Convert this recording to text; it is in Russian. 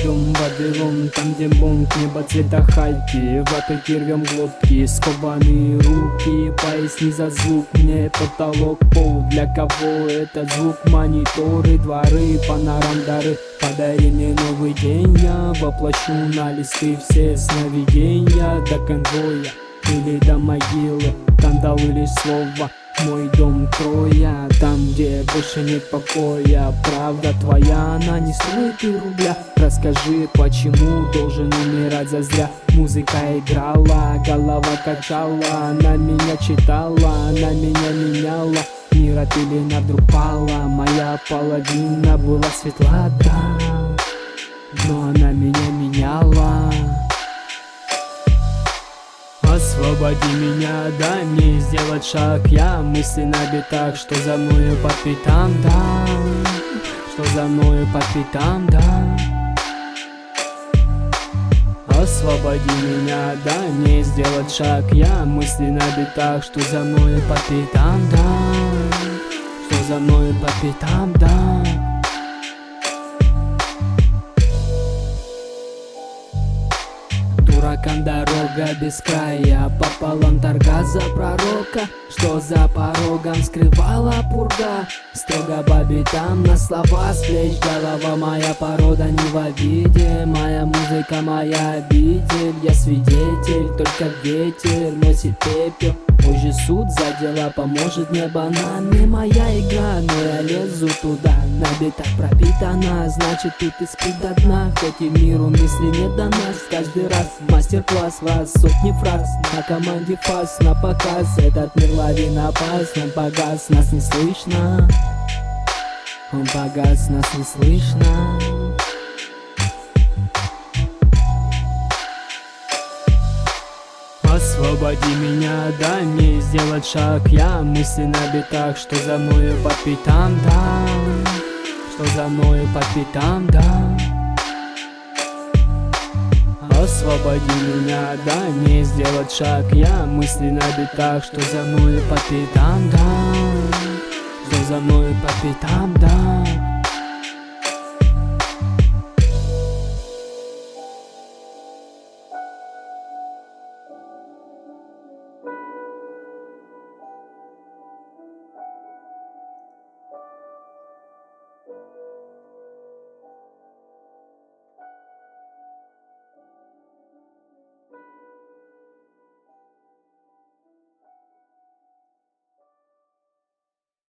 Идем в Вавилон, там где бомб, небо цвета хальки. В Африке рвем глотки, скованные руки. Поясни за звук, мне потолок, пол. Для кого этот звук? Мониторы, дворы, панорам дары. Подари мне новый день, я воплощу на листы все сновидения. До конвоя или до могилы, кандалы лишь слово. Мой дом Троя, там где больше нет покоя. Правда твоя, она не стоит и рубля. Расскажи, почему должен умирать зазря. Музыка играла, голова качала, она меня читала, она меня меняла. Мир от пелена вдруг пала, моя половина была светла, да, но она меня меняла. Освободи меня, дай мне сделать шаг. Я мысленно битах, что за мною по пятам, да, что за мною по пятам, да. Освободи меня, дай мне сделать шаг. Я мысленно битах, что за мною по пятам, да, что за мною по пятам, да. Дуракам дорога без края, пополам торга за пророка, что за порогом скрывала пурга. Строго бабе там на слова с плеч, голова моя порода не в обиде. Моя музыка, моя обитель, я свидетель, только ветер носит пепел. Позже суд за дела поможет мне банан. Не моя игра, но я лезу туда. На битах пропитана, значит тут и спит до дна. Хоть и миру мысли не до нас, каждый раз мастер-класс вас, сотни фраз. На команде фас, на показ. Этот мир лавина опас, он погас, нас не слышно. Он погас, нас не слышно. Освободи меня, дай мне сделать шаг. Я мысленно битах, что за мною по пятам, да, что за мною по пятам, да. Освободи меня, дай мне сделать шаг. Я мысленно битах, что за мною по пятам, да, что за мною по пятам, да.